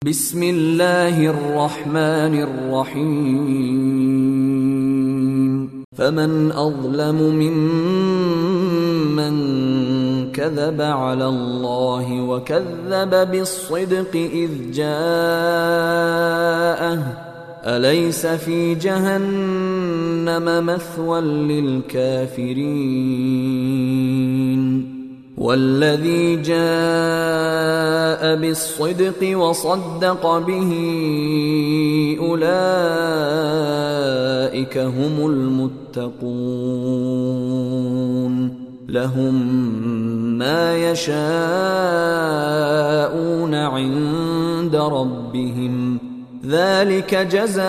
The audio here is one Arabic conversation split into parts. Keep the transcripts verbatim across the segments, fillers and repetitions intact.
بسم الله الرحمن الرحيم فمن أظلم ممن كذب على الله وكذب بالصدق إذ جاءه أليس في جهنم مثوى للكافرين والذي جاء بالصدق وصدق به أولئك هم المتقون لهم ما يشاءون عند ربهم ذلك جزاء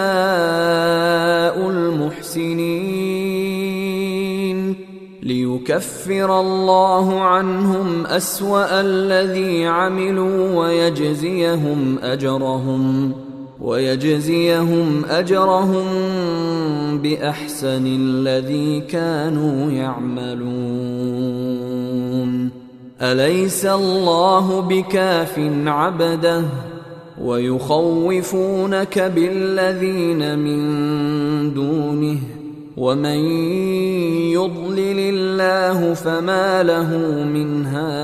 المحسنين ليكفر الله عنهم أسوأ الذي عملوا ويجزيهم أجرهم ويجزيهم أجرهم بأحسن الذي كانوا يعملون أليس الله بكاف عبده ويخوفونك بالذين من دونه ومن يضلل الله فما له من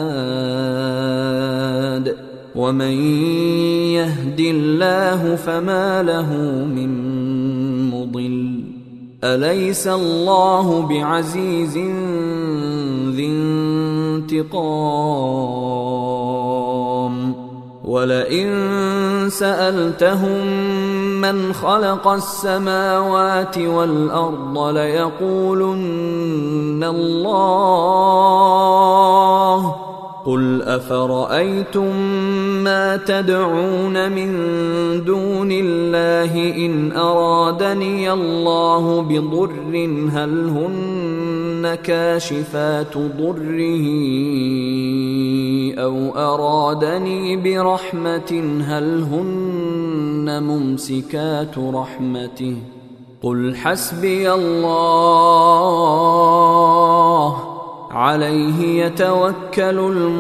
هاد ومن يهد الله فما له من مضل أليس الله بعزيز ذي انتقام ولئن سألتهم من خلق السماوات والأرض ليقولن الله قل أفرأيتم ما تدعون من دون الله إن أرادني الله بضر هل هن كاشفات ضره أو أرادني برحمة هل هن ممسكات رحمته قل حسبي الله عليه يتوكل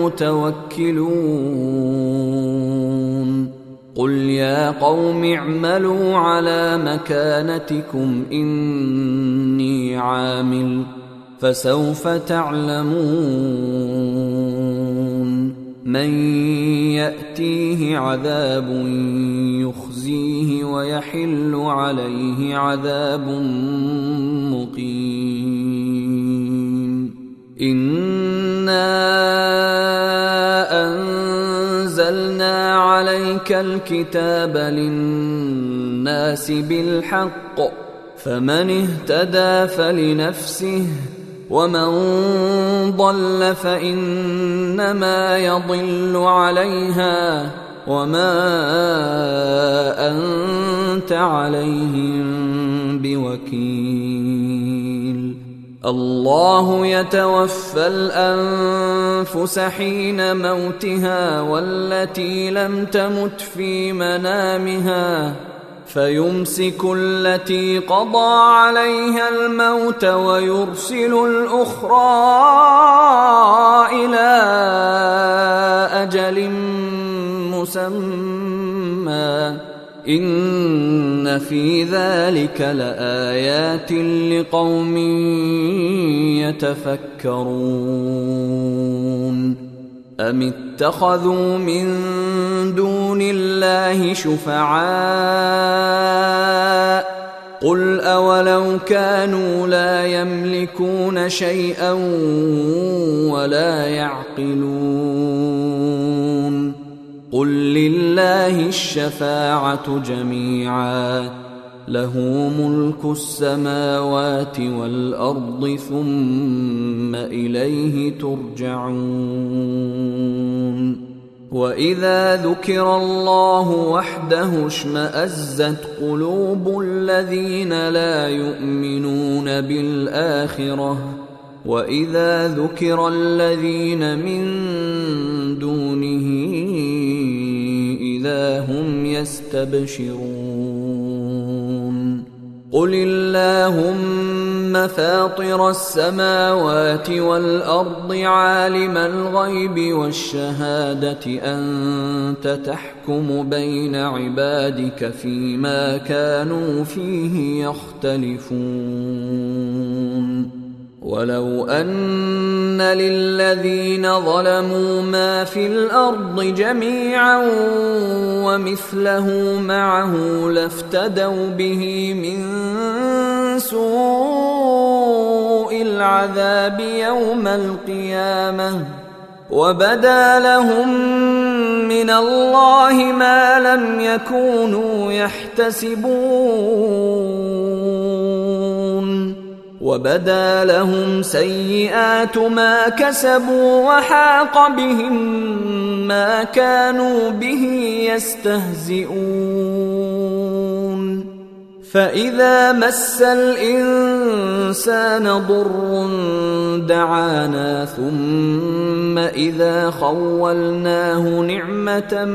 المتوكلون قل يا قوم اعملوا على مكانتكم إني عامل فسوف تعلمون من يأتيه عذاب يخزيه ويحل عليه عذاب مقيم إنا أنزلنا عليك الكتاب للناس بالحق فمن اهتدى فلنفسه ومن ضل فإنما يضل عليها وما أنت عليهم بوكيل الله يتوفى الأنفس حين موتها والتي لم تمت في منامها فيمسك التي قضى عليها الموت ويرسل الأخرى إلى أجل مسمى إن في ذلك لآيات لقوم يتفكرون أم اتخذوا من دون الله شفعاء قل أولو كانوا لا يملكون شيئا ولا يعقلون قل لله الشفاعة جميعا له ملك السماوات والأرض ثم إليه ترجعون وإذا ذكر الله وحده اشمأزت قلوب الذين لا يؤمنون بالآخرة وإذا ذكر الذين من دونه إذا هم يستبشرون قل اللهم فاطر السماوات والأرض عالم الغيب والشهادة أنت تحكم بين عبادك فيما كانوا فيه يختلفون ولو أن للذين ظلموا ما في الأرض جميعا ومثله معه لافتدوا به من سوء العذاب يوم القيامة وبدا لهم من الله ما لم يكونوا يحتسبون وبدا لهم سيئات ما كسبوا وحاق بهم ما كانوا به يستهزئون فإذا مس الإنسان ضر دعانا ثم إذا خولناه نعمة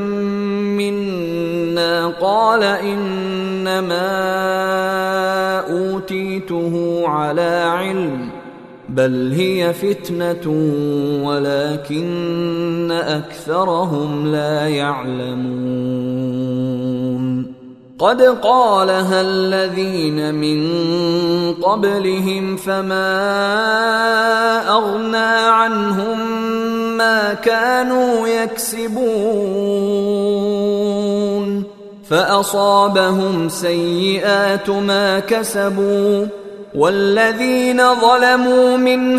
منا قال إنما أوتيته على علم بل هي فتنة ولكن أكثرهم لا يعلمون قد قالها الذين من قبلهم فما أغنى عنهم ما كانوا يكسبون فأصابهم سيئات ما كسبوا والذين ظلموا من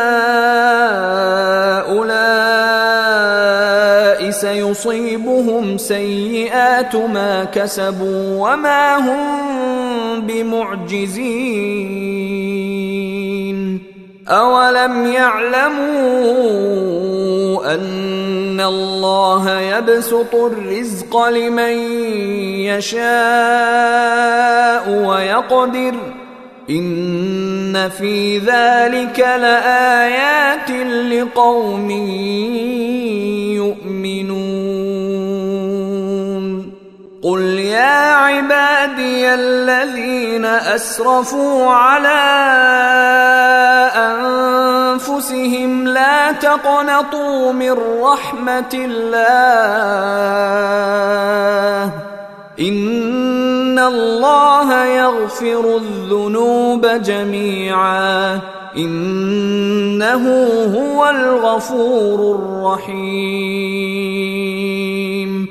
هؤلاء سيصيبهم سيئات ما كسبوا وما هم بمعجزين أولم يعلموا أن الله يبسط الرزق لمن يشاء ويقدر إن في ذلك لآيات لقوم يؤمنون قل يا عبادي الذين أسرفوا على أنفسهم لا تقنطوا من رحمة الله إن الله يغفر الذنوب جميعا إنه هو الغفور الرحيم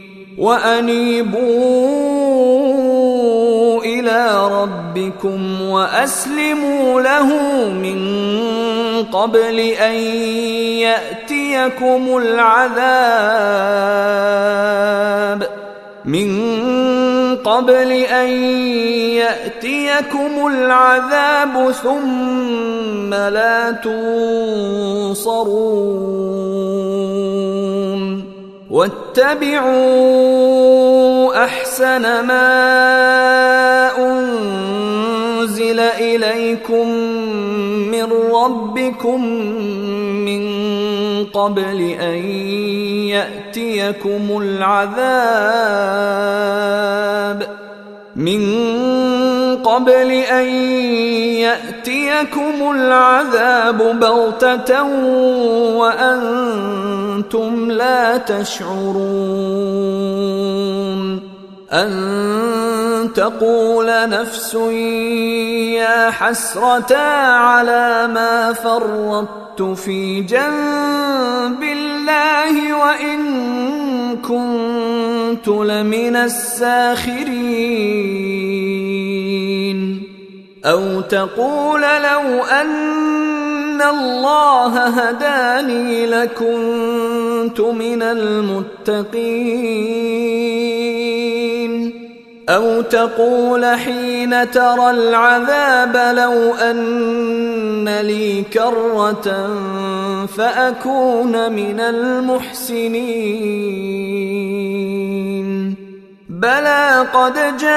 وأنيبوا إلى ربكم وأسلموا له من قبل أن يأتيكم العذاب من قبل أن يأتيكم العذاب ثم لا تنصرون واتبعوا أحسن ما أنزل إليكم من ربكم من قبل أن يأتيكم العذاب من قبل أن يأتيكم العذاب بغتة وأنتم لا تشعرون أن تقول نفس يا حسرة على ما فرطت في جنب الله وإن كنت لمن الساخرين أو تقول لو أن الله هداني لكنت من المتقين أو تقول حين ترى العذاب لو أن لي كرة فأكون من المحسنين بلى قد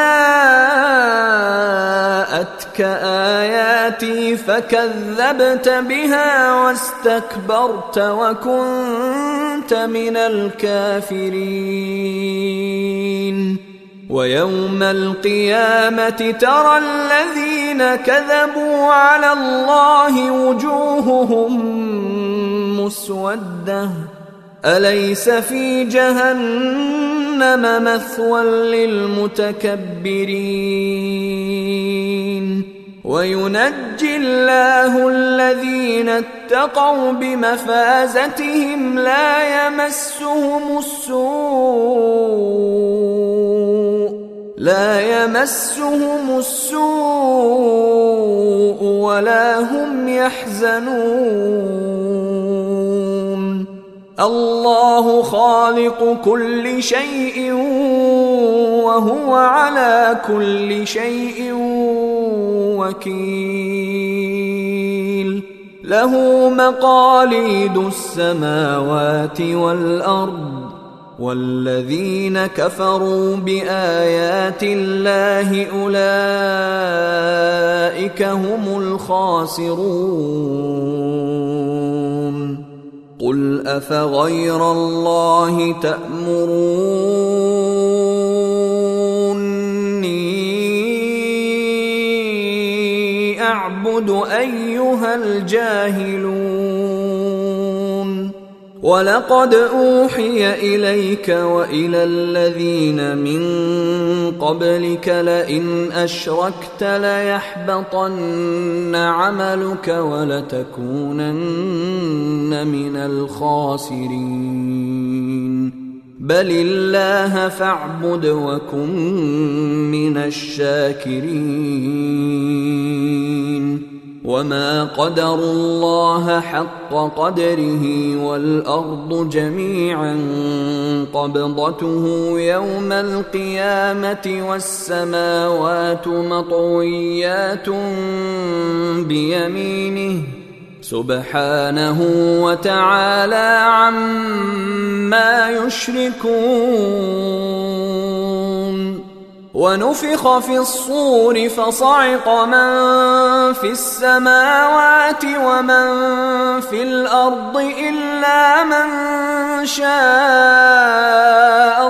جاءتك آياتي فكذبت بها واستكبرت وكنت من الكافرين ويوم القيامة ترى الذين كذبوا على الله وجوههم مسودة أليس في جهنم مثوى للمتكبرين وينجي الله الذين اتقوا بمفازتهم لا يمسهم السوء لا يمسهم السوء ولا هم يحزنون الله خالق كل شيء وهو على كل شيء وكيل له مقاليد السماوات والأرض والذين كفروا بآيات الله أولئك هم الخاسرون قل أفغير الله تأمروني أعبد أيها الجاهلون ولقد أوحي إليك وإلى الذين من قبلك لئن أشركت ليحبطن عملك ولتكونن من الخاسرين بل الله فاعبد وكن من الشاكرين وما قدروا الله حق قدره والأرض جميعا قبضته يوم القيامة والسماوات مطويات بيمينه سبحانه وتعالى عما يشركون ونفخ في الصور فصعق من في السماوات ومن في الأرض إلا من شاء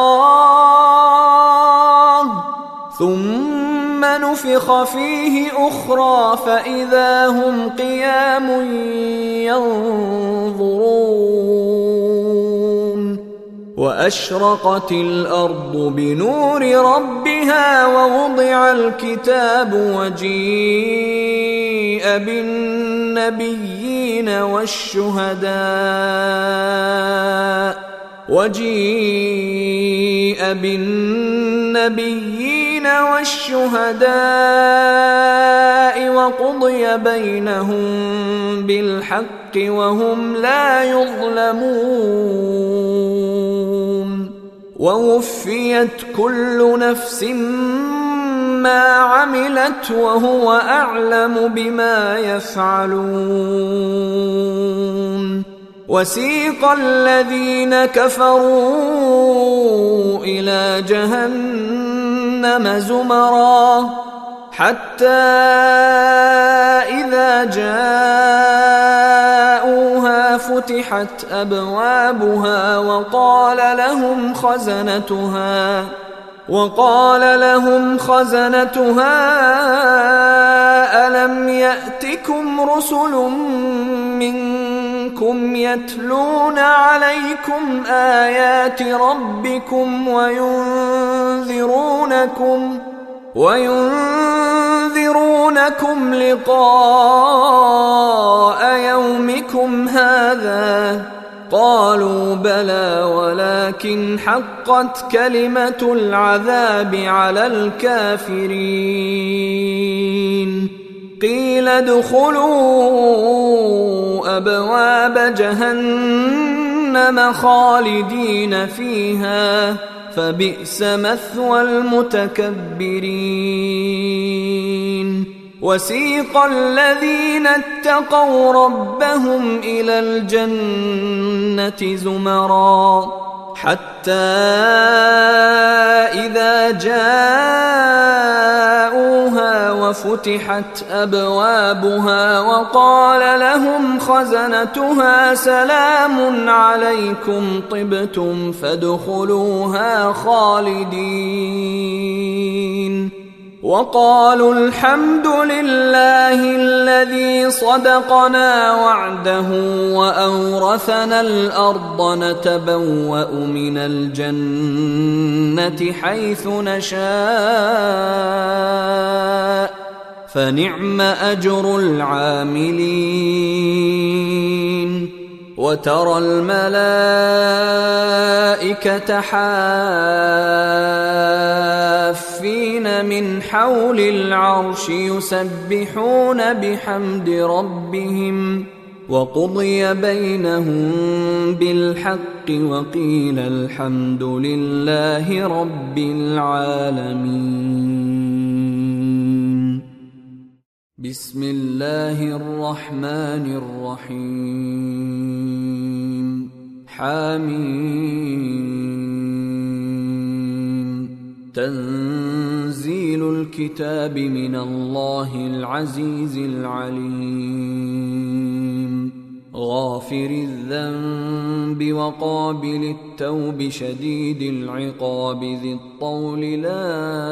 الله ثم نفخ فيه أخرى فإذا هم قيام ينظرون وأشرقت الأرض بنور ربها ووضع الكتاب وجيء بالنبيين والشهداء وجيء بالنبيين والشهداء وقضي بينهم بالحق وهم لا يظلمون ووفيت كل نفس ما عملت وهو أعلم بما يفعلون وسيق الذين كفروا إلى جهنم زمرا حتى إذا جاءوها فتحت أبوابها وقال لهم خزنتها وقال لهم خزنتها ألم يأتكم رسل منكم يتلون عليكم آيات ربكم وينذرونكم وينذرونكم لقاء يومكم هذا قالوا بلى ولكن حقت كلمة العذاب على الكافرين قيل ادخلوا أبواب جهنم خالدين فيها فبئس مثوى المتكبرين وسيق الذين اتقوا ربهم إلى الجنة زمرا حتى إذا جاءوها وفتحت أبوابها وقال لهم خزنتها سلام عليكم طبتم فادخلوها خالدين وقالوا الحمد لله الذي صدقنا وعده وأورثنا الأرض نتبوأ من الجنة حيث نشاء فنعم أجر العاملين وترى الملائكة حافين من حول العرش يسبحون بحمد ربهم وقضي بينهم بالحق وقيل الحمد لله رب العالمين. بسم الله الرحمن الرحيم. حميم. تنزيل الكتاب من الله العزيز العليم. غافر الذنب وقابل التوب شديد العقاب ذي الطول لا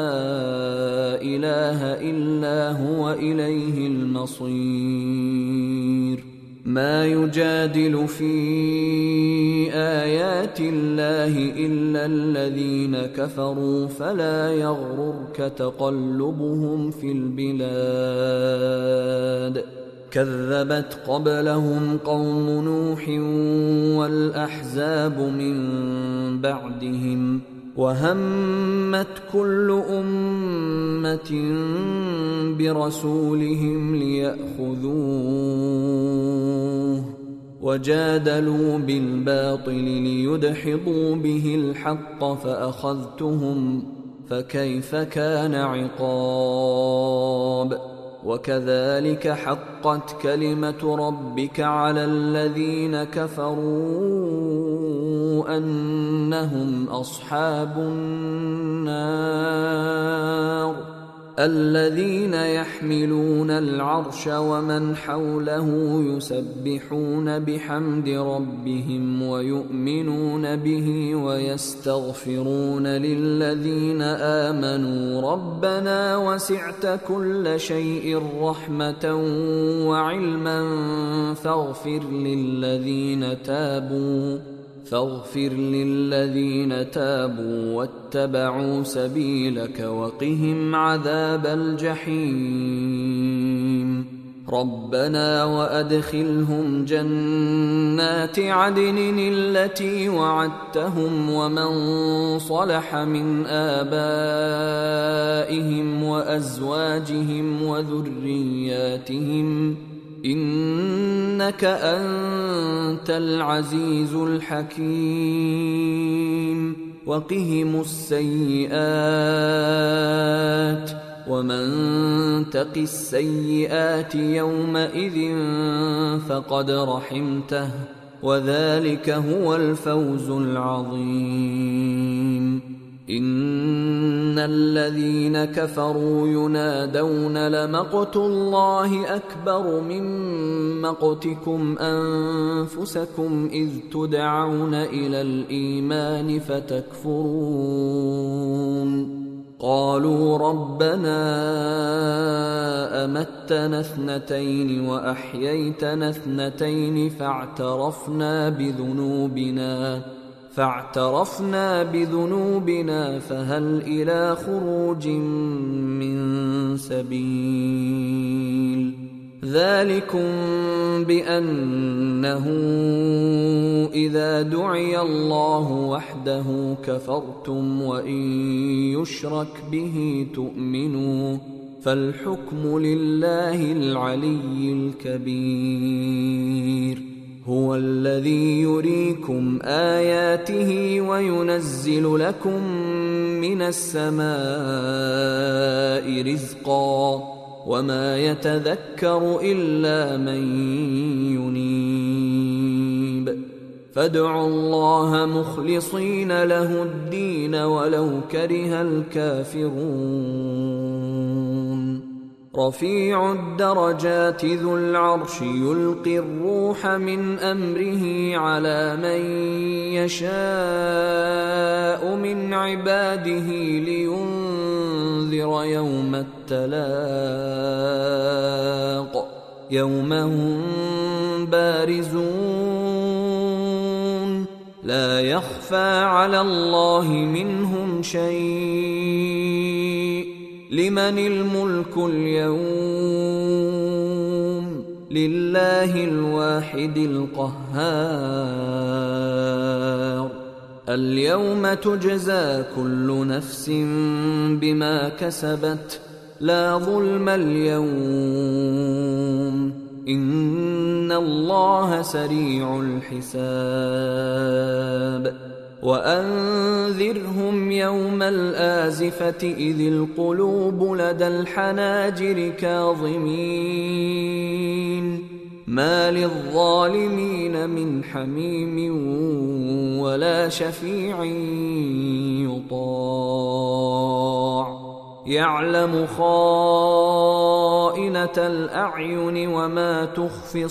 إله إلا هو إليه المصير. ما يجادل في آيات الله إلا الذين كفروا فلا يغررك تقلبهم في البلاد. كذبت قبلهم قوم نوح والأحزاب من بعدهم وهمت كل أمة برسولهم ليأخذوه وجادلوا بالباطل ليدحضوا به الحق فأخذتهم فكيف كان عقاب. وكذلك حقت كلمة ربك على الذين كفروا أنهم أصحاب النار. الذين يحملون العرش ومن حوله يسبحون بحمد ربهم ويؤمنون به ويستغفرون للذين آمنوا ربنا وسعت كل شيء رحمة وعلما فاغفر للذين تابوا فاغفر للذين تابوا واتبعوا سبيلك وقهم عذاب الجحيم. ربنا وأدخلهم جنات عدن التي وعدتهم ومن صلح من آبائهم وأزواجهم وذرياتهم إنك أنت العزيز الحكيم. وقهم السيئات ومن تق السيئات يومئذ فقد رحمته وذلك هو الفوز العظيم. إن الذين كفروا ينادون لمقت الله أكبر من مقتكم أنفسكم إذ تدعون إلى الإيمان فتكفرون. قالوا ربنا أمتنا اثنتين وأحييتنا اثنتين فاعترفنا بذنوبنا فاعترفنا بذنوبنا فهل إلى خروج من سبيل. ذلكم بأنه إذا دعي الله وحده كفرتم وإن يشرك به تؤمنوا فالحكم لله العلي الكبير. هو الذي يريكم آياته وينزل لكم من السماء رزقا وما يتذكر إلا من ينيب. فادعوا الله مخلصين له الدين ولو كره الكافرون. رفيع الدرجات ذو العرش يلقي الروح من أمره على من يشاء من عباده لينذر يوم التلاق يوم هم بارزون لا يخفى على الله منهم شيء لمن الملك اليوم لله الواحد القهار اليوم تجزى كل نفس بما كسبت لا ظلم اليوم إن الله سريع الحساب وأنذرهم يوم الآزفة إذ القلوب لدى الحناجر كاظمين ما للظالمين من حميم ولا شفيع يطاع يعلم خائنة الأعين وما تخفي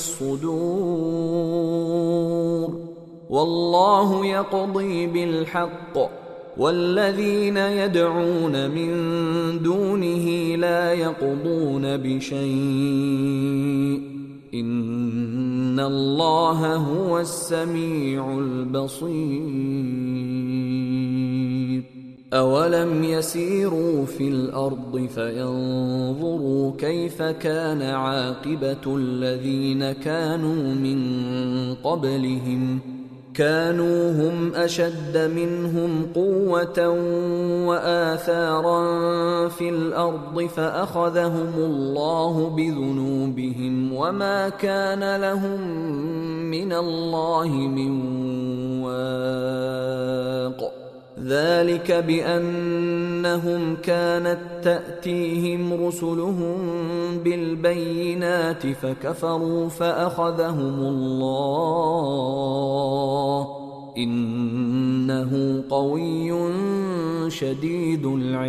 الصدور والله يقضي بالحق والذين يدعون من دونه لا يقضون بشيء إن الله هو السميع البصير أولم يسيروا في الأرض فينظروا كيف كان عاقبة الذين كانوا من قبلهم كانوا هم أشد منهم قوة وآثارا في الأرض فأخذهم الله بذنوبهم وما كان لهم من الله من واق ذلك بأنهم كانت تأتيهم رسلهم بالبينات فكفروا فأخذهم الله إنه قوي شديد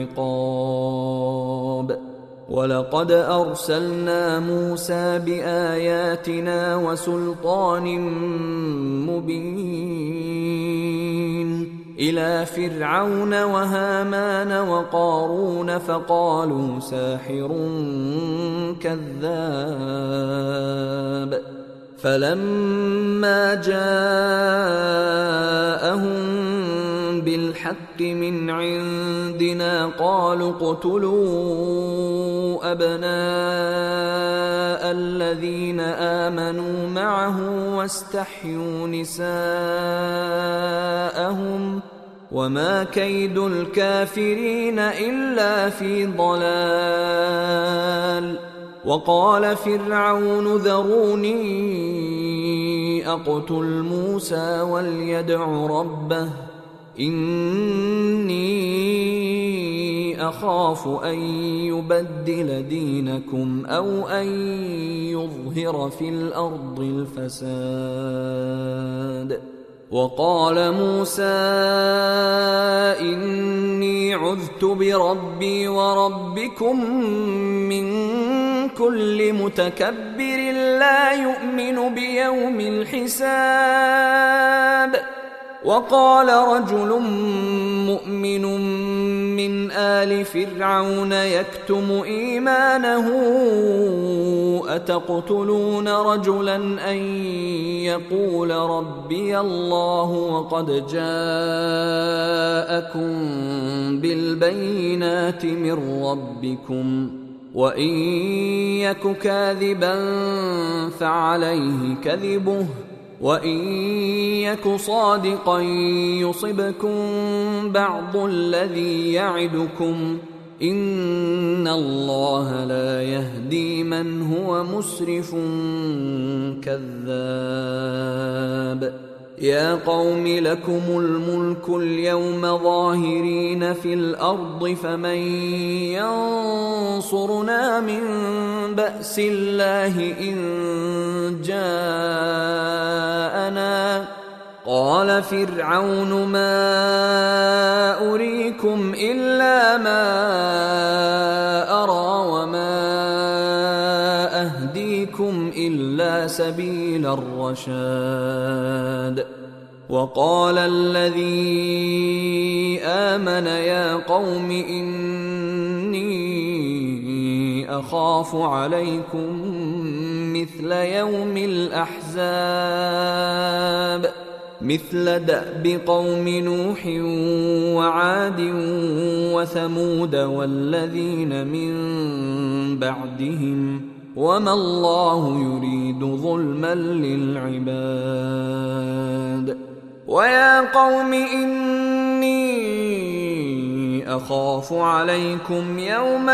العقاب ولقد أرسلنا موسى بآياتنا وسلطان مبين إلى فرعون وهامان وقارون فقالوا ساحر كذاب فلما جاءهم بالحق من عندنا قالوا اقتلوا أبناء الذين آمنوا معه واستحيوا نساءهم وما كيد الكافرين إلا في ضلال وقال فرعون ذروني أقتل موسى وليدع ربه إني أخاف أن يبدل دينكم أو أن يظهر في الأرض الفساد وقال موسى إني عذت بربي وربكم من كل متكبر لا يؤمن بيوم الحساب وقال رجل مؤمن من آل فرعون يكتم إيمانه أتقتلون رجلا أن يقول ربي الله وقد جاءكم بالبينات من ربكم وإن يك كاذبا فعليه كذبه وإن يك صادقا يصبكم بعض الذي يعدكم إن الله لا يهدي من هو مسرف كذاب يا قوم لكم الملك اليوم ظاهرين في الأرض فمن ينصرنا من بأس الله إن جاءنا قال فرعون ما أريكم إلا ما أرى وما إلا سبيل الرشاد. وقال الذي آمن يا قوم إني أخاف عليكم مثل يوم الأحزاب مثل دأب قوم نوح وعاد وثمود والذين من بعدهم وما الله يريد ظلما للعباد. ويا قوم إني أخاف عليكم يوم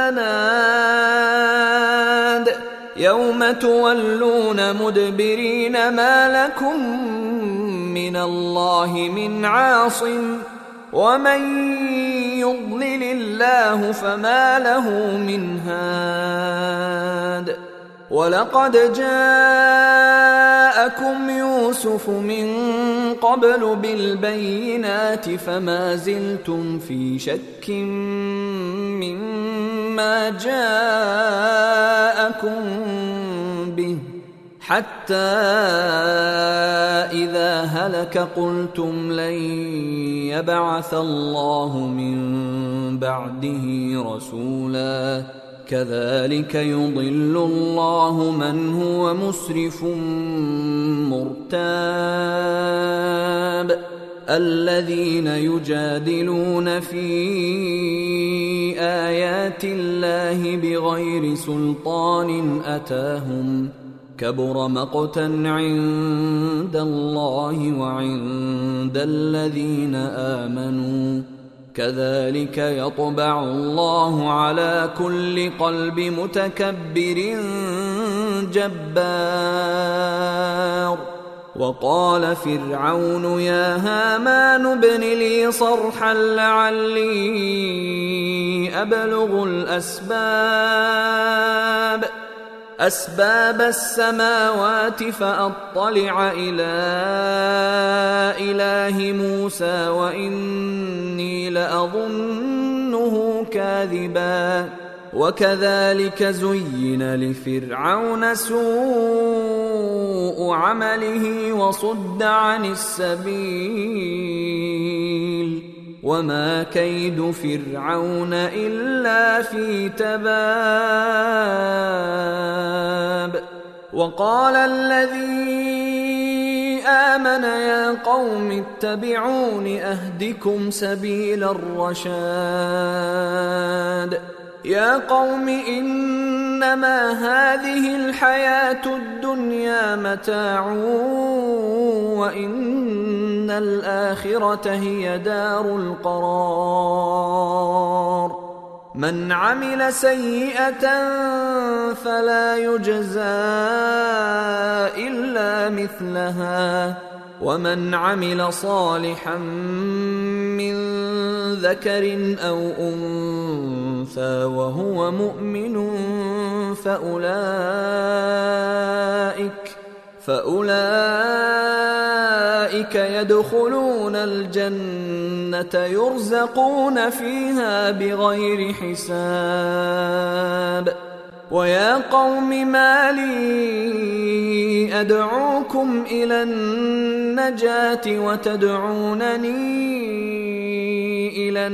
التناد يوم تولون مدبرين ما لكم من الله من عاصم ومن يضلل الله فما له من هاد. ولقد جاءكم يوسف من قبل بالبينات فما زلتم في شك مما جاءكم به حتى إذا هلك قلتم لن يبعث الله من بعده رسولا كذلك يضل الله من هو مسرف مرتاب. الذين يجادلون في آيات الله بغير سلطان أتاهم كبر مقتا عند الله وعند الذين آمنوا كذلك يطبع الله على كل قلب متكبر جبار. وقال فرعون يا هامان ابن لي صرحا لعلي أبلغ الأسباب أسباب السماوات فأطلع إلى إله موسى وإني لأظنه كاذبا. وكذلك زين لفرعون سوء عمله وصد عن السبيل وما كيد فرعون إلا في تباب. وقال الذي آمن يا قوم اتبعون أهدكم سبيل الرشاد. يا قوم إنما هذه الحياة الدنيا متاع وإن الآخرة هي دار القرار. من عمل سيئة فلا يجزى إلا مثلها ومن عمل صالحا من ذكر أو أنثى وهو مؤمن فأولئك فأولئك يدخلون الجنة يرزقون فيها بغير حساب. ويا قوم ما لي أدعوكم إلى النجاة وتدعونني إلى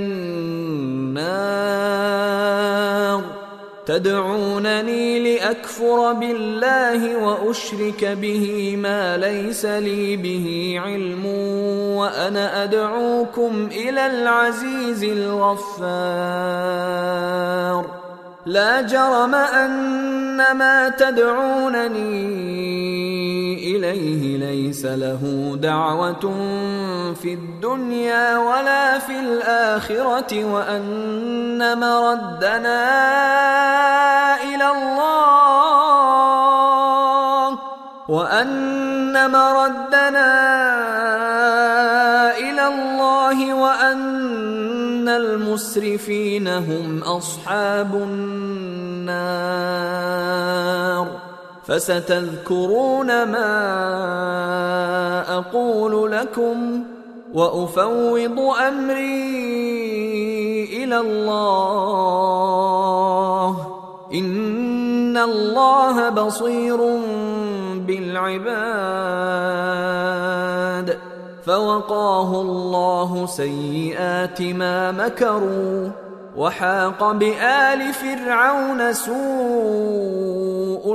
النار تدعونني لأكفر بالله وأشرك به ما ليس لي به علم وأنا أدعوكم إلى العزيز الغفار. لا جرم أن ما تدعونني إليه ليس له دعوة في الدنيا ولا في الآخرة وأن مردنا إلى الله وأن مردنا إلى الله وأن المسرفين هم أصحاب النار. فستذكرون ما أقول لكم وأفوض أمري إلى الله إن الله بصير بالعباد فوقاه الله سيئات ما مكروا وحاق بآل فرعون سوء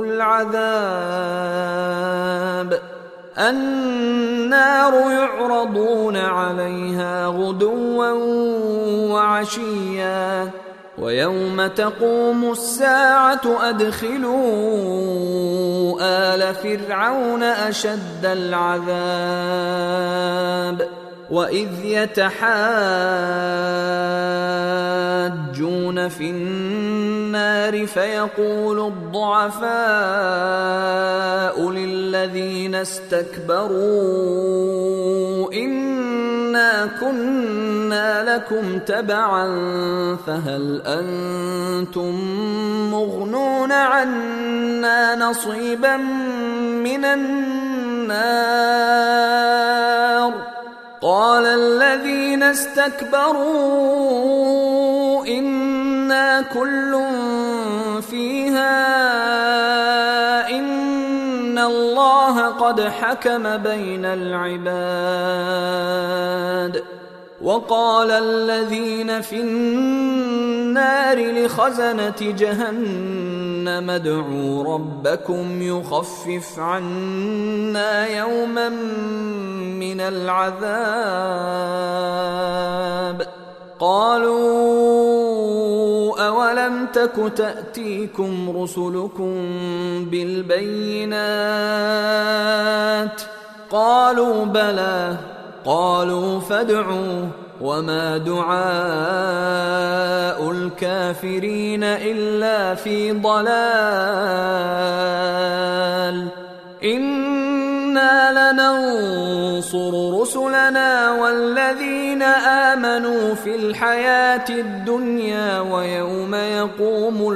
العذاب النار يعرضون عليها غدوا وعشيا ويوم تقوم الساعة أدخلوا آل فرعون أشد العذاب وإذ يتحاجون في النار فيقول الضعفاء للذين استكبروا إنا كنا لكم تبعا فهل أنتم مغنون عنا نصيبا من النار قال الذين استكبروا إنا كل فيها إن الله قد حكم بين العباد وقال الذين في النار لخزنة جهنم ادعوا ربكم يخفف عنا يوما من العذاب قالوا أولم تك تأتيكم رسلكم بالبينات قالوا بلى قالوا فادعوا وما دعاء الكافرين إلا في ضلال إنا لننصر رسلنا والذين آمنوا في الحياة الدنيا ويوم يقوم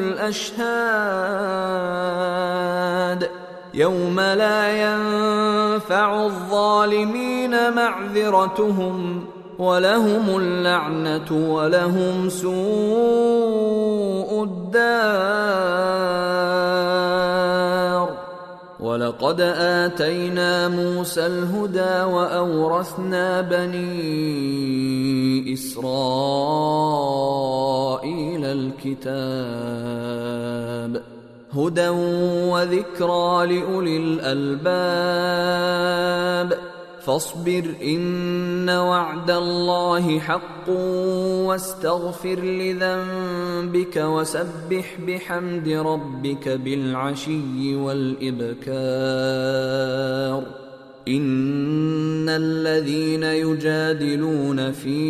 الأشهاد يوم لا ينفع الظالمين معذرتهم ولهم اللعنة ولهم سوء الدار ولقد آتينا موسى الهدى وأورثنا بني إسرائيل الكتاب هدى وذكرى لأولي الألباب فاصبر إن وعد الله حق واستغفر لذنبك وسبح بحمد ربك بالعشي والإبكار إن الذين يجادلون في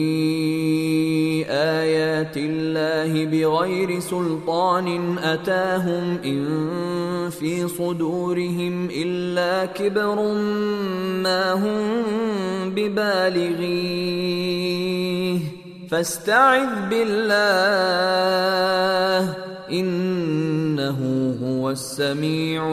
آيات الله بغير سلطان أتاهم إن في صدورهم إلا كبر ما هم ببالغيه فاستعذ بالله إنه هو السميع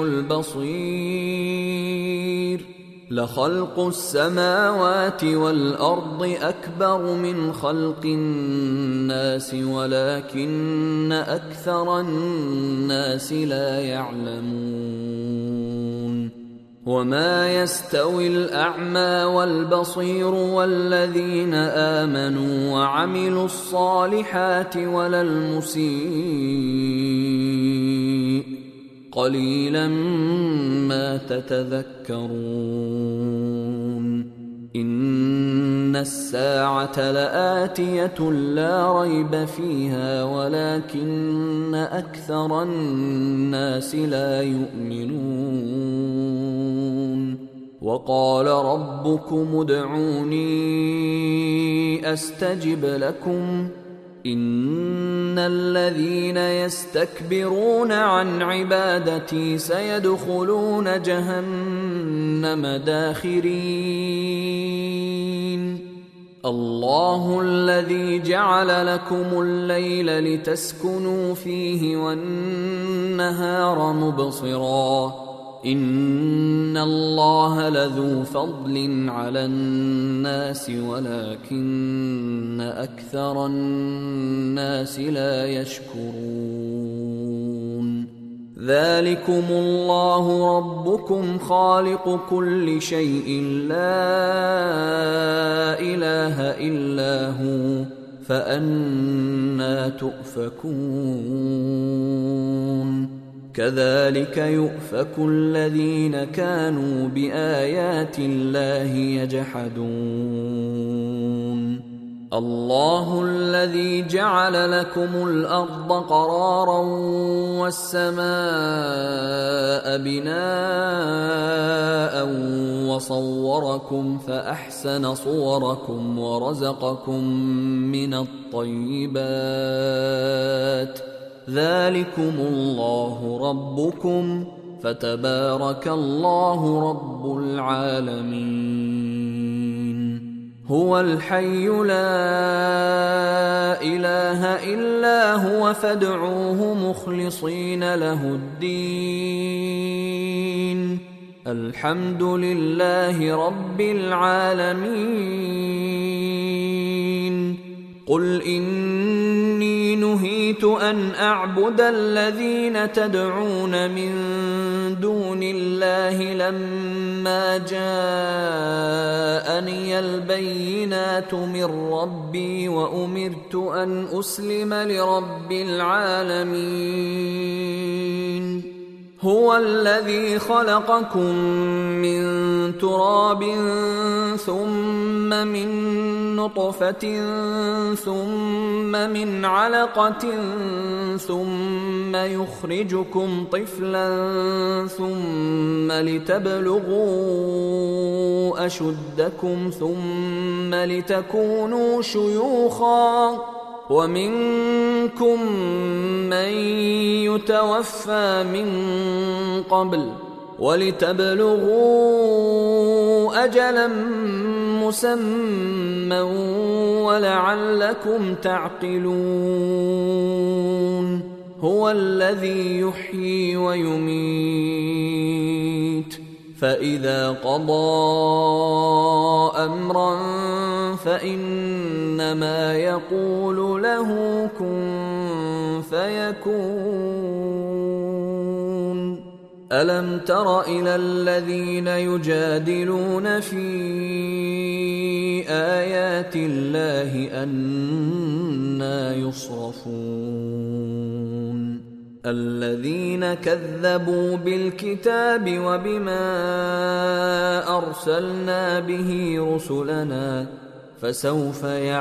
البصير لخلق السماوات والأرض أكبر من خلق الناس ولكن أكثر الناس لا يعلمون وما يستوي الأعمى والبصير والذين آمنوا وعملوا الصالحات ولا المسيء قليلا ما تتذكرون إن الساعة لآتية لا ريب فيها ولكن أكثر الناس لا يؤمنون وقال ربكم ادعوني أستجب لكم إن الذين يستكبرون عن عبادتي سيدخلون جهنم داخرين الله الذي جعل لكم الليل لتسكنوا فيه والنهار مبصرا إن الله لذو فضل على الناس ولكن أكثر الناس لا يشكرون ذلكم الله ربكم خالق كل شيء لا إله إلا هو فأنى تؤفكون كذلك يؤفك الذين كانوا بآيات الله يجحدون الله الذي جعل لكم الأرض قرارا والسماء بناء وصوركم فأحسن صوركم ورزقكم من الطيبات ذلكم الله ربكم فتبارك الله رب العالمين هو الحي لا إله إلا هو فادعوه مخلصين له الدين الحمد لله رب العالمين قل إني نهيت أن أعبد الذين تدعون من دون الله لما جاءني البينات من ربي وأمرت أن أسلم لرب العالمين هو الذي خلقكم من تراب ثم من نطفة ثم من علقة ثم يخرجكم طفلا ثم لتبلغوا أشدكم ثم لتكونوا شيوخا ومنكم من يتوفى من قبل ولتبلغوا أجلا مسمى ولعلكم تعقلون هو الذي يحيي ويميت فإذا قضى أمرا فإنما يقول له كن فيكون ألم تر إلى الذين يجادلون في آيات الله أنى يصرفون الذين كذبوا بالكتاب وبما أرسلنا به رسلنا فسوف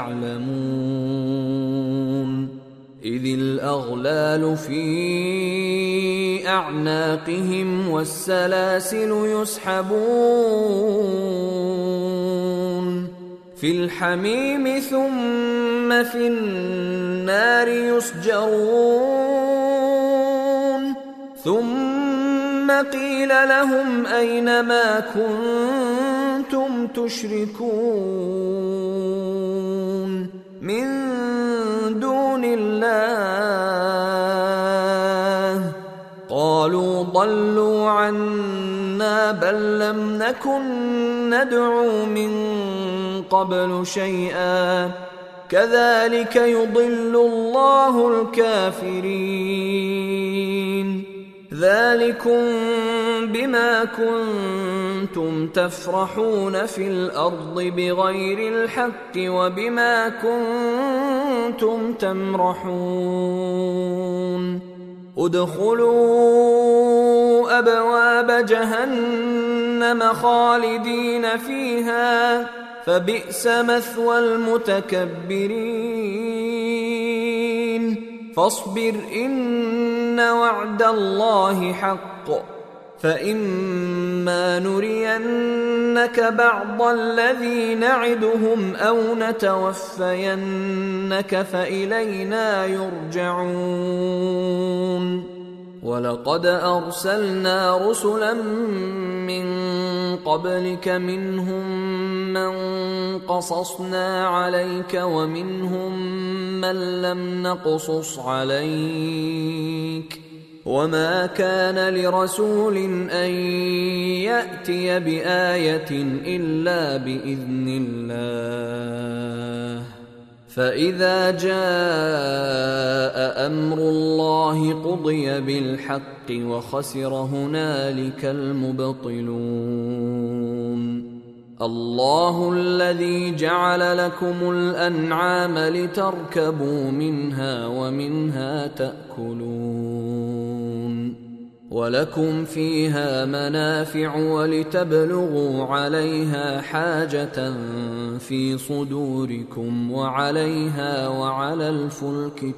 يعلمون إذ الأغلال في أعناقهم والسلاسل يسحبون في الحميم ثم في النار يسجرون ثم قيل لهم أين ما كنتم تشركون من دون الله قالوا ضلوا عنا بل لم نكن ندعو من قبل شيئا كذلك يضل الله الكافرين ذلكم بما كنتم تفرحون في الأرض بغير الحق وبما كنتم تمرحون ادخلوا أبواب جهنم خالدين فيها فبئس مثوى المتكبرين فاصبر إن وعد الله حق فإما نرينك بعض الذي نعدهم أو نتوفينك فإلينا يرجعون ولقد أرسلنا رسلا من قبلك منهم من قصصنا عليك ومنهم من لم نقصص عليك وما كان لرسول أن يأتي بآية إلا بإذن الله فإذا جاء أمر الله قضي بالحق وخسر هنالك المبطلون. الله الذي جعل لكم الأنعام لتركبوا منها ومنها تأكلون ولكم فيها منافع ولتبلغوا عليها حاجة في صدوركم وعليها وعلى الفلك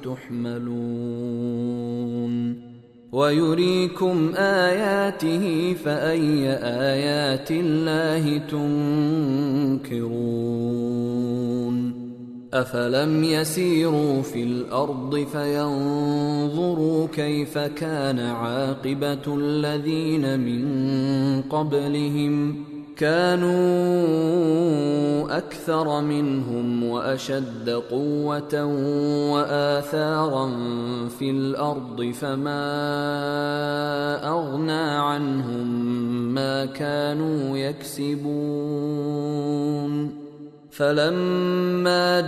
تحملون ويريكم آياته فأي آيات الله تنكرون أفلم يسيروا في الأرض فينظروا كيف كان عاقبة الذين من قبلهم كانوا أكثر منهم وأشد قوة وآثارا في الأرض فما أغنى عنهم ما كانوا يكسبون فلما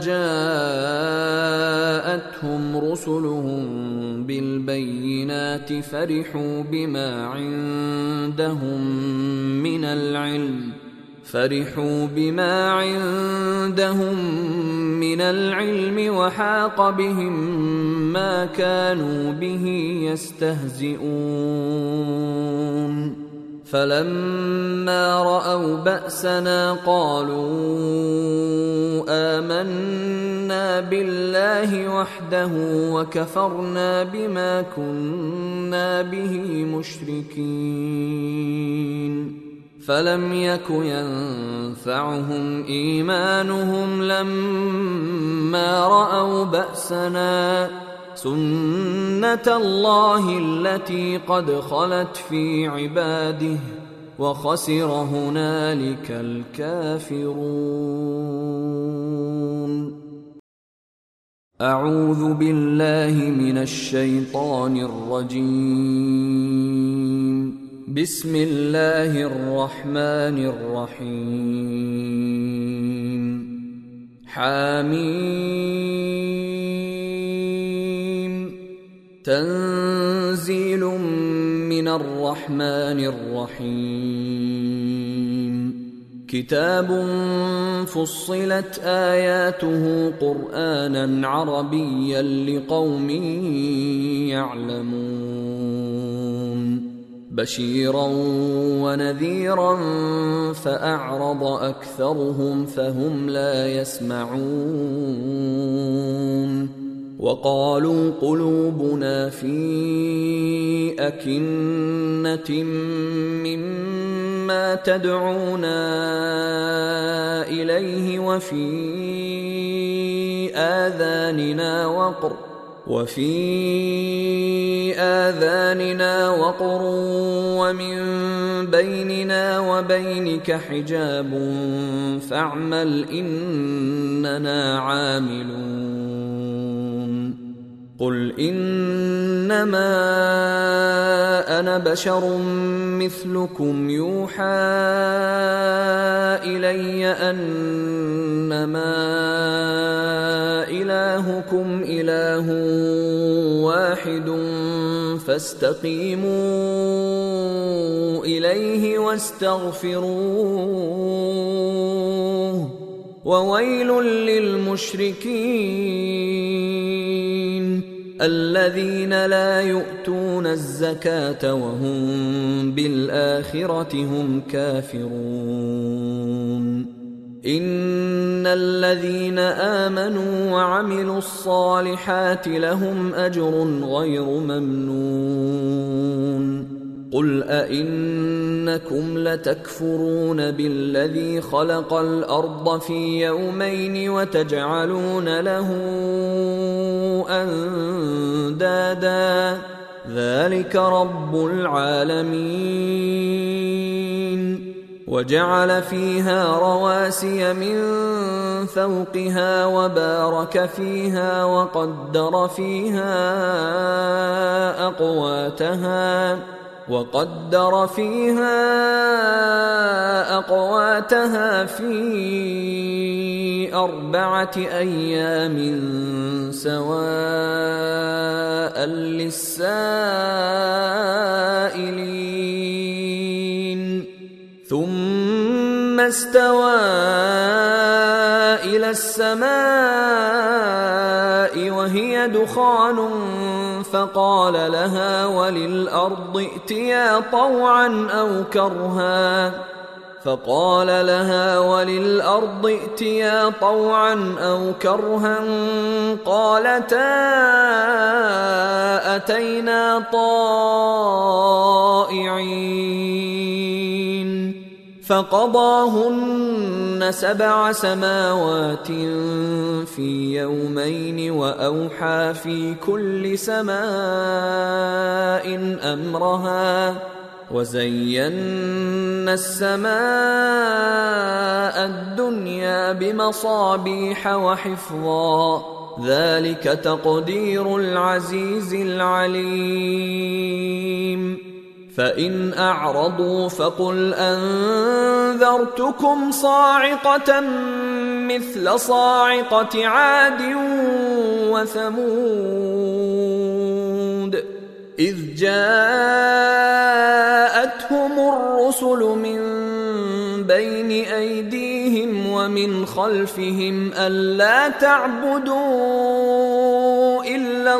جاءتهم رسلهم بالبينات فرحوا بما عندهم من العلم فرحوا بما عندهم من العلم وحاق بهم ما كانوا به يستهزئون فلما رأوا بأسنا قالوا آمنا بالله وحده وكفرنا بما كنا به مشركين فلم يك ينفعهم إيمانهم لما رأوا بأسنا سنة الله التي قد خلت في عباده وخسر هنالك الكافرون. أعوذ بالله من الشيطان الرجيم. بسم الله الرحمن الرحيم. حميم تنزيل من الرحمن الرحيم. كتاب فصلت آياته قرآنا عربيا لقوم يعلمون بشيرا ونذيرا فأعرض أكثرهم فهم لا يسمعون وقالوا قلوبنا في أكنة مما تدعونا إليه وفي آذاننا وقر وفي آذاننا وقر ومن بيننا وبينك حجاب فاعمل إننا عاملون. قل إنما أنا بشر مثلكم يوحى إلي أنما إلهكم إله واحد فاستقيموا إليه واستغفروه وويل للمشركين الذين لا يؤتون الزكاة وهم بالآخرة هم كافرون. إن الذين آمنوا وعملوا الصالحات لهم أجر غير ممنون. قل أئنكم لتكفرون بالذي خلق الأرض في يومين وتجعلون له أندادا ذلك رب العالمين. وجعل فيها رواسي من فوقها وبارك فيها وقدر فيها أقواتها وقدر فيها أقواتها في أربعة أيام سواء للسائلين ثم استوى إلى السماء وهي دخان فقال لها وللأرض ائتيا طوعا أو كرها فقال لها وللأرض ائتيا طوعا أو كرها قالتا أتينا طائعين فقضاهن سبع سماوات في يومين وأوحى في كل سماء أمرها وزينا السماء الدنيا بمصابيح وحفظا ذلك تقدير العزيز العليم فإن أعرضوا فقل أنذرتكم صاعقة مثل صاعقة عاد وثمود إذ جاءتهم الرسل من بين أيديهم ومن خلفهم ألا تعبدوا إلا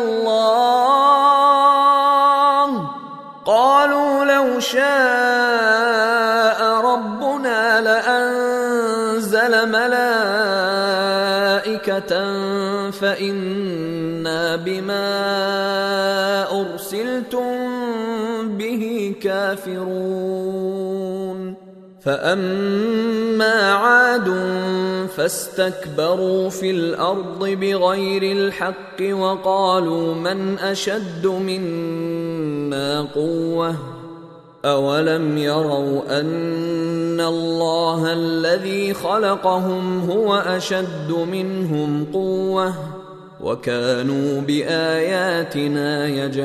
الله قالوا لو شاء ربنا لأنزل ملائكة فإنا بما أرسلتم به كافرون فأما عاد فاستكبروا في الأرض بغير الحق وقالوا من أشد منا قوة أولم يروا أن الله الذي خلقهم هو أشد منهم قوة وكانوا بآياتنا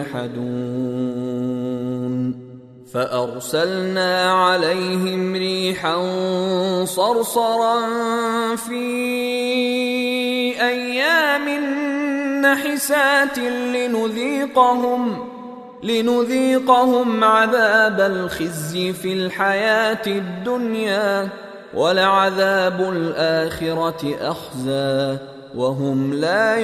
يجحدون فأرسلنا عليهم ريحا صرصرا في أيام نحسات لنذيقهم لنذيقهم عذاب الخزي في الحياة الدنيا ولعذاب الآخرة أخزى وهم لا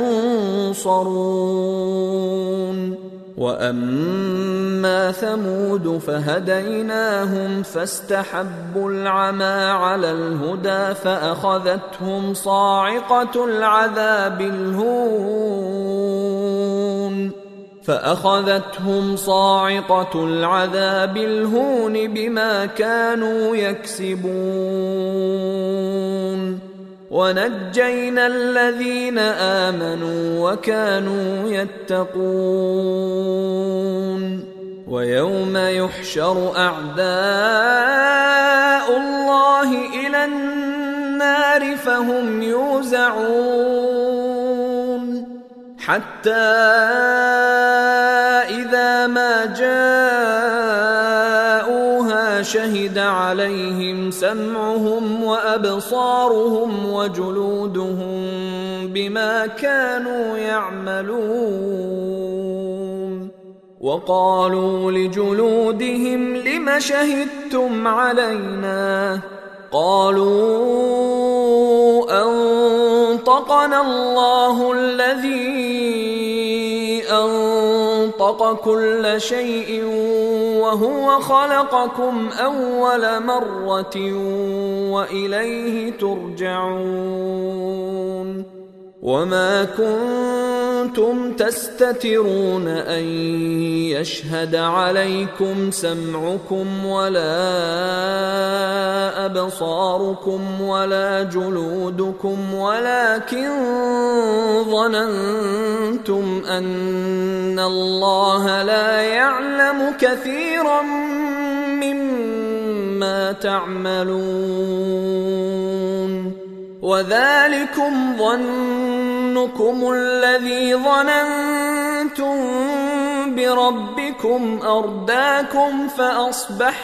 ينصرون وأما ثمود فهديناهم فاستحبوا العمى على الهدى فأخذتهم صاعقة العذاب الهون فأخذتهم صاعقة العذاب الهون بما كانوا يكسبون ونجينا الذين آمنوا وكانوا يتقون ويوم يحشر أعداء الله إلى النار فهم يوزعون حتى إذا ما جاءوها شهد عليهم سمعهم وأبصارهم وجلودهم بما كانوا يعملون وقالوا لجلودهم لم شهدتم علينا قالوا أنطقنا الله الذي أنطق كل شيء وهو خلقكم أول مرة وإليه ترجعون وما كنتم تستترون أن يشهد عليكم سمعكم ولا أبصاركم ولا جلودكم ولكن ظننتم أن الله لا يعلم كثيرا مما تعملون وذلكم ظنكم الذي ظننتم بربكم أرداكم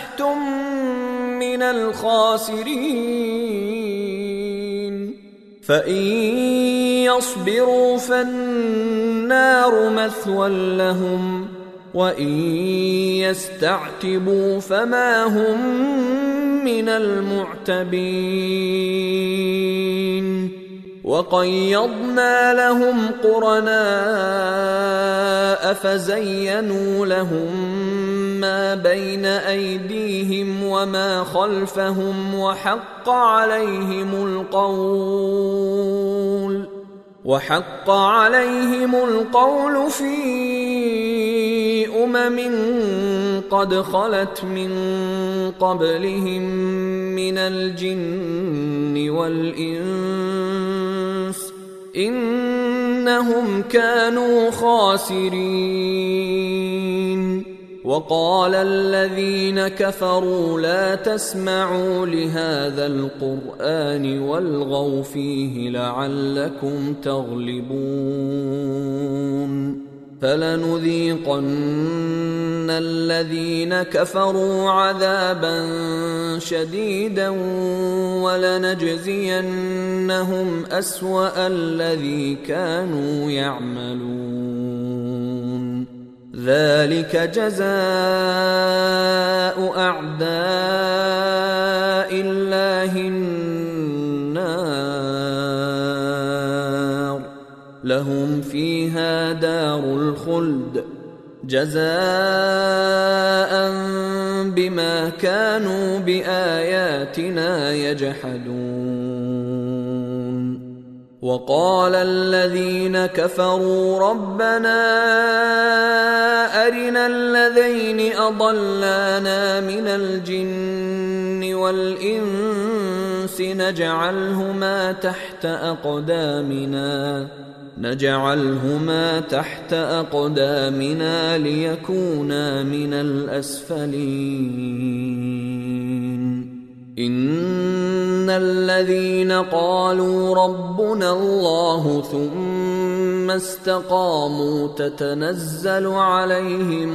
فأصبحتم من الخاسرين فإن يصبروا فالنار مثوى لهم وإن يستعتبوا فما هم من المعتبين وقيضنا لهم قرناء فزينوا لهم ما بين أيديهم وما خلفهم وحق عليهم القول وحق عليهم القول في أمم قد خلت من قبلهم من الجن والإنس إنهم كانوا خاسرين وقال الذين كفروا لا تسمعوا لهذا القرآن والغوا فيه لعلكم تغلبون فلنذيقن الذين كفروا عذابا شديدا ولنجزينهم أسوأ الذي كانوا يعملون ذلك جزاء أعداء الله النار لهم فيها دار الخلد جزاء بما كانوا بآياتنا يجحدون وقال الذين كفروا ربنا أرنا الذين أضلانا من الجن والإنس نجعلهما تحت أقدامنا نجعلهما تحت أقدامنا ليكونا من الأسفلين إن الذين قالوا ربنا الله ثم استقاموا تتنزل عليهم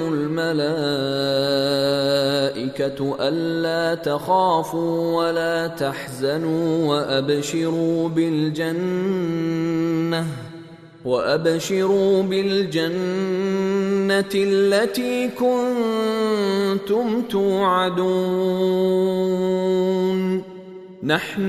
الملائكة ألا تخافوا ولا تحزنوا وأبشروا بالجنة وأبشروا بالجنة التي كنتم توعدون نحن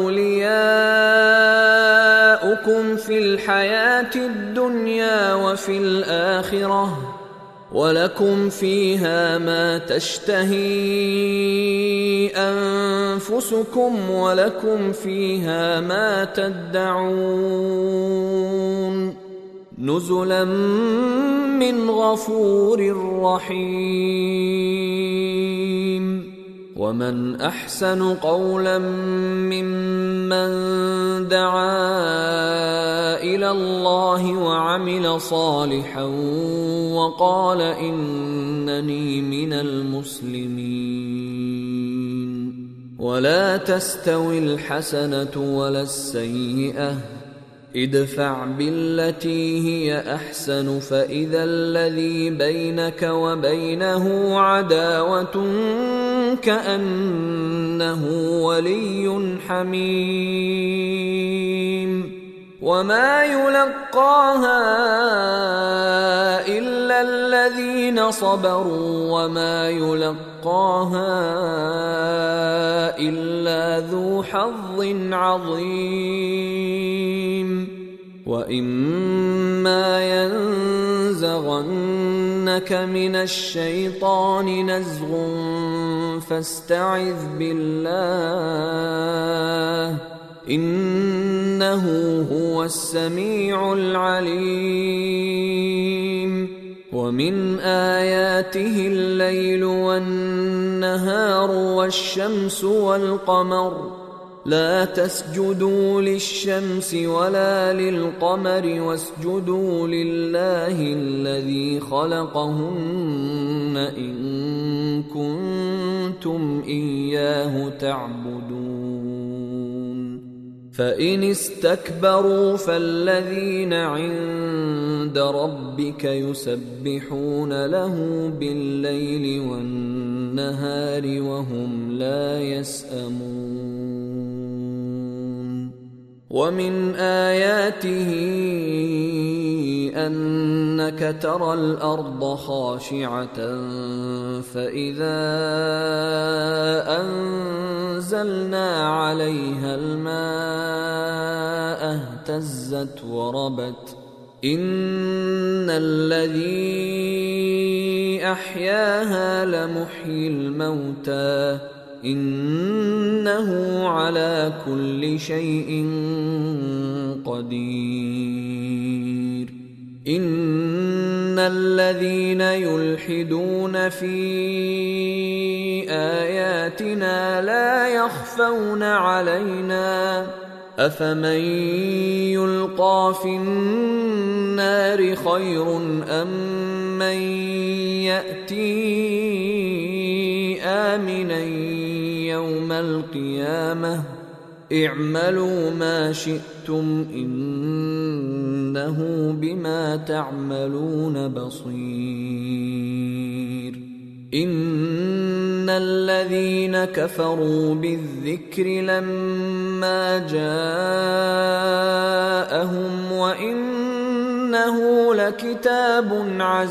أولياؤكم في الحياة الدنيا وفي الآخرة ولكم فيها ما تشتهي أنفسكم ولكم فيها ما تدعون نزلا من غفور رحيم ومن أحسن قولا ممن دعا إلى الله وعمل صالحا وقال إنني من المسلمين ولا تستوي الحسنة ولا السيئة ادفع بالتي هي أحسن فإذا الذي بينك وبينه عداوة كأنه ولي حميم وما يلقاها إلا الذين صبروا وما يلقاها إلا ذو حظ عظيم وإما ينزغنك من الشيطان نزغ فاستعذ بالله إنه هو السميع العليم ومن آياته الليل والنهار والشمس والقمر لا تسجدوا للشمس ولا للقمر واسجدوا لله الذي خلقهن إن كنتم إياه تعبدون فإن استكبروا فالذين عند ربك يسبحون له بالليل والنهار وهم لا يسأمون ومن آياته أنك ترى الأرض خاشعة فإذا أنزلنا عليها الماء اهتزت وربت إن الذي أحياها لمحيي الموتى إنه على كل شيء قدير إن الذين يلحدون في آياتنا لا يخفون علينا أفمن يلقى في النار خير أم من يأتي آمنا يوم القيامة اعملوا ما شئتم إنه بما تعملون بصير إن الذين كفروا بالذكر لما جاءهم وإنه لكتاب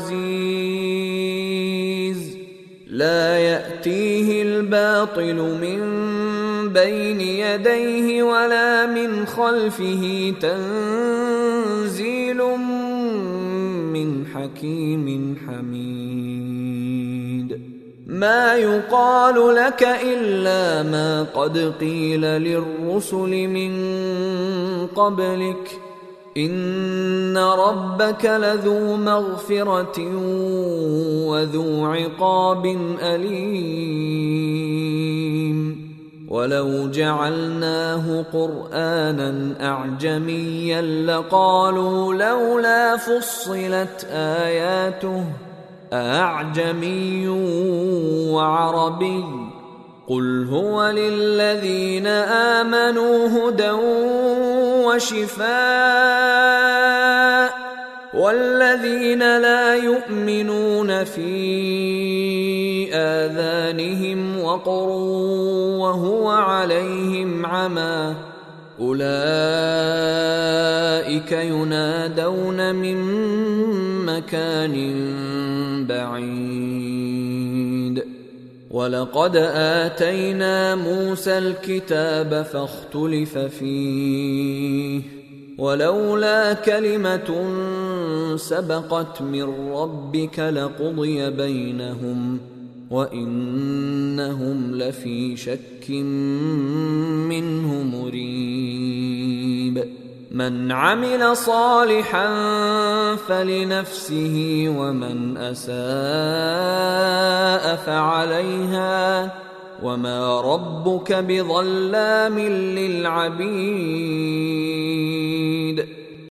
عزيز لا يأتيه الباطل من بين يديه ولا من خلفه تنزيل من حكيم حميد ما يقال لك إلا ما قد قيل للرسل من قبلك إن ربك لذو مغفرة وذو عقاب أليم ولو جعلناه قرآنا أعجميا لقالوا لولا فصلت آياته أعجمي وعربي قل هو للذين آمنوا هدى وشفاء والذين لا يؤمنون في آذانهم وقر وهو عليهم عمى أولئك ينادون من مكان بعيد ولقد آتينا موسى الكتاب فاختلف فيه ولولا كلمة سبقت من ربك لقضي بينهم وإنهم لفي شك منه مريب من عمل صالحا فلنفسه ومن أساء فعليها وما ربك بظلام للعبيد